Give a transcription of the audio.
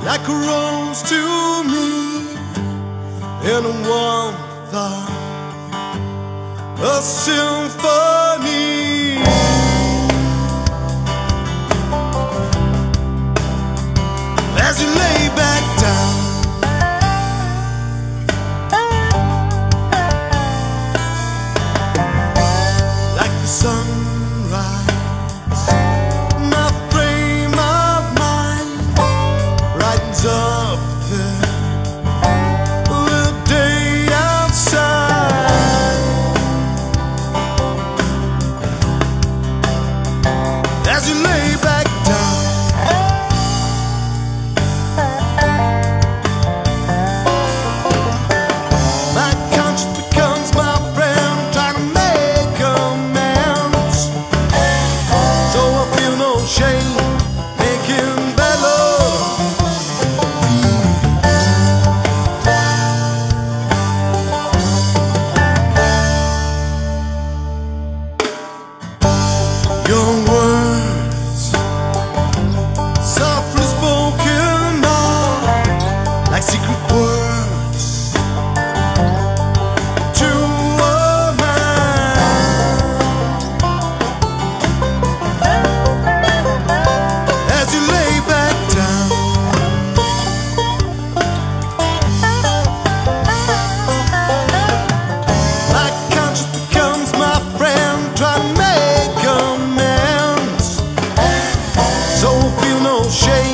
like a rose to me in a warm thought, a symphony. As you lay back down, like the sunrise, my frame of mind brightens up there the day outside. As you lay back down, my conscience becomes my friend, trying to make amends. So I feel no shame making bad love. Your words, softly spoken, are like secret words to a man. As you lay back down, my conscience becomes my friend, trying to make amends. So feel no shame